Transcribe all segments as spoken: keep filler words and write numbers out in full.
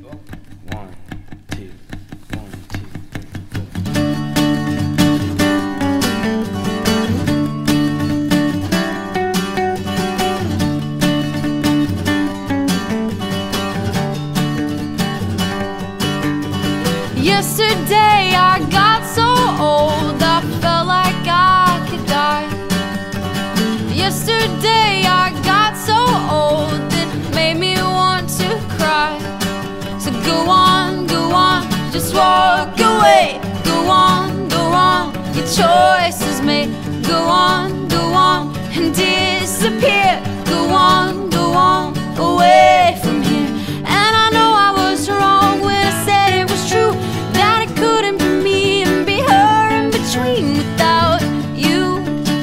One, two, one, two, three, four. Yesterday I got so old I felt like I could die. Yesterday I got so old it made me want to cry. So go on, go on, just walk away. Go on, go on, your choice is made. Go on, go on, and disappear. Go on, go on, away from here. And I know I was wrong when I said it was true, that it couldn't be me and be her in between without you,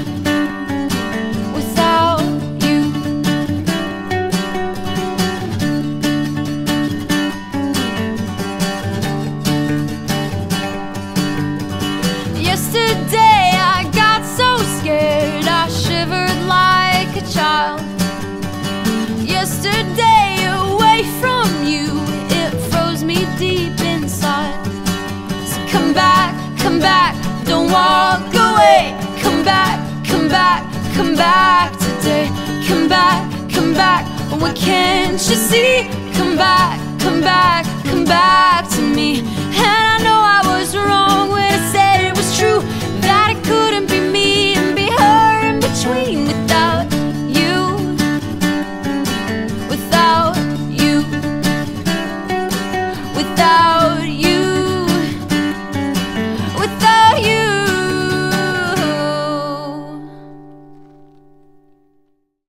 without you. Yesterday I got so scared I shivered like a child. Yesterday away from you, it froze me deep inside. So come back, come back, don't walk away. Come back, come back, come back today. Come back, come back, oh why can't you see? Come back, come back, come back to me. And I know I was wrong when I said it was true, that it couldn't be me and be her in between.